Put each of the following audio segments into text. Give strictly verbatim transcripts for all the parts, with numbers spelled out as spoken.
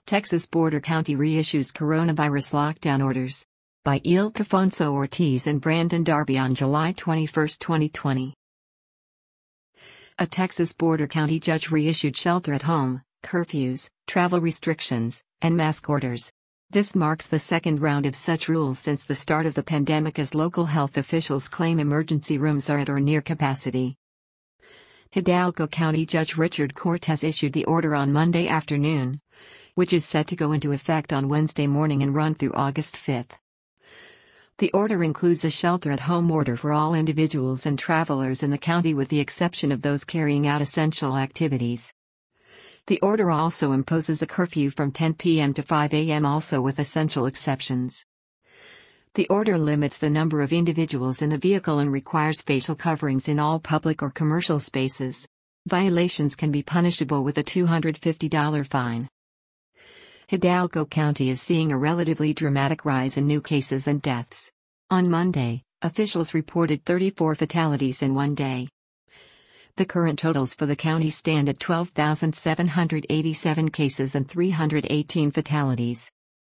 Texas Border County reissues coronavirus lockdown orders. By Ildefonso Ortiz and Brandon Darby on July twenty-first, twenty twenty. A Texas Border County judge reissued shelter-at-home, curfews, travel restrictions, and mask orders. This marks the second round of such rules since the start of the pandemic, as local health officials claim emergency rooms are at or near capacity. Hidalgo County Judge Richard Cortez issued the order on Monday afternoon, which is set to go into effect on Wednesday morning and run through August fifth. The order includes a shelter-at-home order for all individuals and travelers in the county with the exception of those carrying out essential activities. The order also imposes a curfew from ten p m to five a m also with essential exceptions. The order limits the number of individuals in a vehicle and requires facial coverings in all public or commercial spaces. Violations can be punishable with a two hundred fifty dollars fine. Hidalgo County is seeing a relatively dramatic rise in new cases and deaths. On Monday, officials reported thirty-four fatalities in one day. The current totals for the county stand at twelve thousand seven hundred eighty-seven cases and three hundred eighteen fatalities.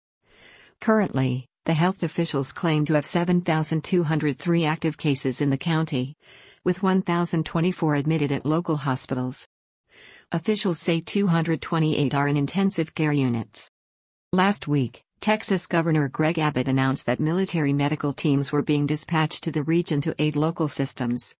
Currently, the health officials claim to have seven thousand two hundred three active cases in the county, with one thousand twenty-four admitted at local hospitals. Officials say two hundred twenty-eight are in intensive care units. Last week, Texas Governor Greg Abbott announced that military medical teams were being dispatched to the region to aid local systems.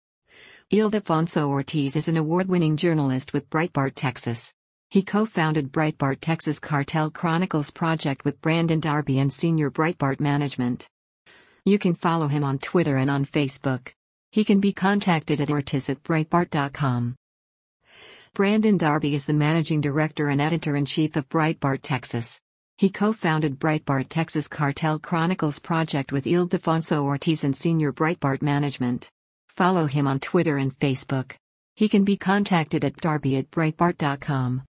Ildefonso Ortiz is an award-winning journalist with Breitbart Texas. He co-founded Breitbart Texas Cartel Chronicles project with Brandon Darby and senior Breitbart management. You can follow him on Twitter and on Facebook. He can be contacted at ortiz at breitbart dot com. Brandon Darby is the managing director and editor-in-chief of Breitbart Texas. He co-founded Breitbart Texas Cartel Chronicles project with Ildefonso Ortiz and senior Breitbart management. Follow him on Twitter and Facebook. He can be contacted at darby at breitbart dot com.